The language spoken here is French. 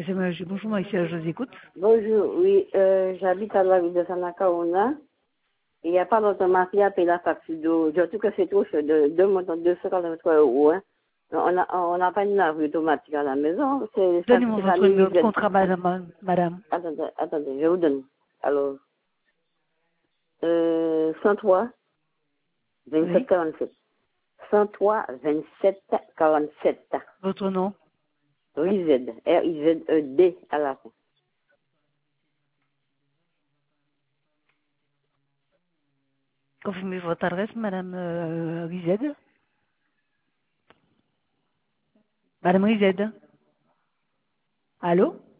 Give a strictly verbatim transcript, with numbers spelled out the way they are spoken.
C'est moi, je- bonjour, moi, ici, je vous écoute. Bonjour, oui, euh, j'habite à la ville de Sanakaona. Il n'y a pas longtemps, ma fille a payé la facture d'eau. Je trouve que c'est trop cher, de deux montants de deux cent quarante-trois euros. Hein. On n'a on n'a pas une laverie automatique à la maison. C'est ça, Donnez-moi c'est votre famille numéro de Z. contrat, madame. madame. Attendez, attendez, je vous donne. Alors, euh, cent trois, vingt-sept, Oui. quarante-sept. cent trois, vingt-sept, quarante-sept. Votre nom. R I Z, R I Z E D à la fin. Confirmez votre adresse, madame euh, Rized. Madame Rized. Allô?